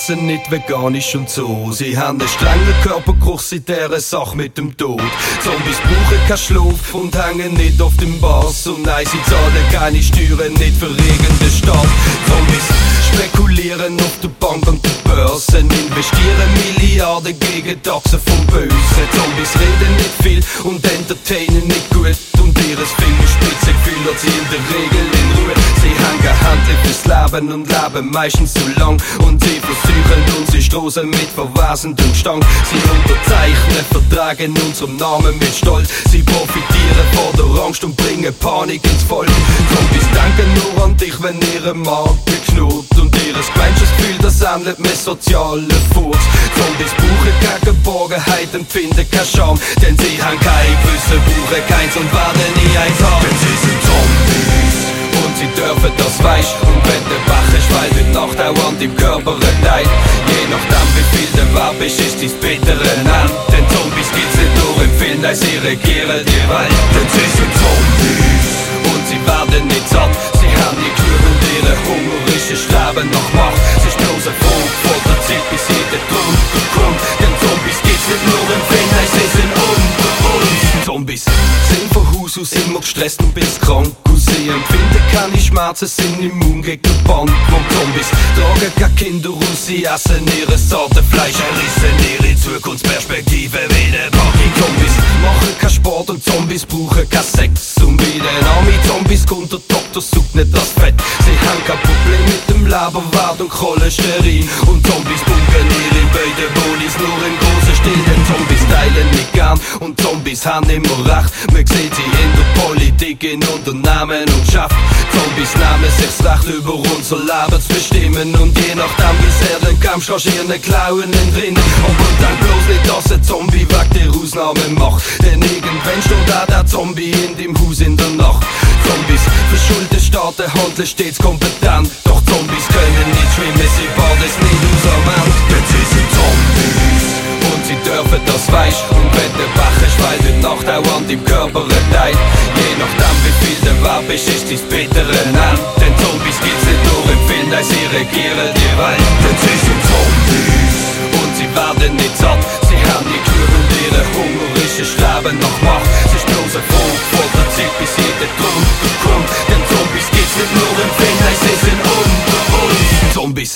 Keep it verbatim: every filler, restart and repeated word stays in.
essen nicht veganisch und so. Sie haben einen strengen Körpergeruch seit dieser Sache mit dem Tod. Zombies brauchen keinen Schlaf und hängen nicht auf dem Bass. Und nein, sie zahlen keine Steuern, nicht für irgendeinen Staat. Zombies spekulieren auf der Bank und der Börse, investieren Milliarden gegen die Achse vom Bösen. Zombies reden nicht viel und entertainen nicht gut. Und ihres Fingerspitzengefühl hat sie in der Regel in Ruhe. Sie hängen handlich fürs Leben und leben meistens zu lang. Und sie versuchen unsere Straßen mit verwesendem Gestank. Sie unterzeichnen Verträge in unserem Namen mit Stolz. Sie profitieren vor der Angst und bringen Panik ins Volk. Zombies denken nur an dich, wenn ihre Marke knurrt. Und ihres Gemeinschaftsgefühl, das ähnelt mit sozialen Furz. Zombies brauchen keine Geborgenheit, empfinden keine Scham. Denn sie haben kein Gewissen, brauchen keins und werden nie eins haben. Denn sie sind Zombies und sie dürfen das weich. Und wenn der wache Schwein mit Nacht auch an deinem Körper leid. Je nachdem wie viel du wahr bist, ist dies bittere Hand. Denn Zombies gibt's nicht nur im Film, nein, sie regieren die Welt. Denn sie sind Zombies und sie werden nicht satt. Sie haben die Klur und ihre hungerische Streben nach Macht. Sie ist bloß ein Funk vor der Zeit, bis jeder drunter kommt. Denn Zombies gibt's nicht nur im Film, nein, sie sind unter uns. Zombies sind von Haus aus immer gestresst und bis krank. Und sie empfinden keine Schmerzen, sind immun gegen Band. Und Zombies tragen keine Kinder und sie essen ihre zarte Fleisch. Errissen ihre Zukunftsperspektive wie eine Party. Zombies machen keinen Sport und Zombies brauchen keinen Sex. Und wie den Army-Zombies kommt der Doktor, sucht nicht das Fett. Sie haben kein Problem mit dem Leberwert und Cholesterin. Und Zombies pumpen ihre beiden Bonis nur in großen Stil. Denn Zombies teilen nicht gern und Zombies haben immer recht. Man sieht sie in der Politik, in Unternehmen und Schaft. Zombies nehmen sich's Recht über unser Leben zu bestimmen. Und je nachdem wie sehr den Kampf kannst du ihre Klauen entrinnen. Aber dann bloß nicht, dass ein Zombie weg der Ausnahme macht. Denn irgendwann steht auch der Zombie in dem Haus in der Nacht. Zombies verschulden Staaten handeln stets kompetent. Doch Zombies können nicht schwimmen, sie baden es nicht aus am Ende. Denn sie sind Zombies und sie dürfen das weich. Und wenn der wache Schwein mit Nacht auch an deinem Körper leid. Je nachdem wie viel du wahr bist, ist dies bittere Hand. Denn Zombies gibt's nicht nur im Film, nein, sie regieren die Welt. Denn sie sind Zombies und sie werden nicht satt. Sie haben die Klur und ihre hungerische Streben nach Macht. Sie ist bloß ein Funk vor der Zeit, bis jeder drum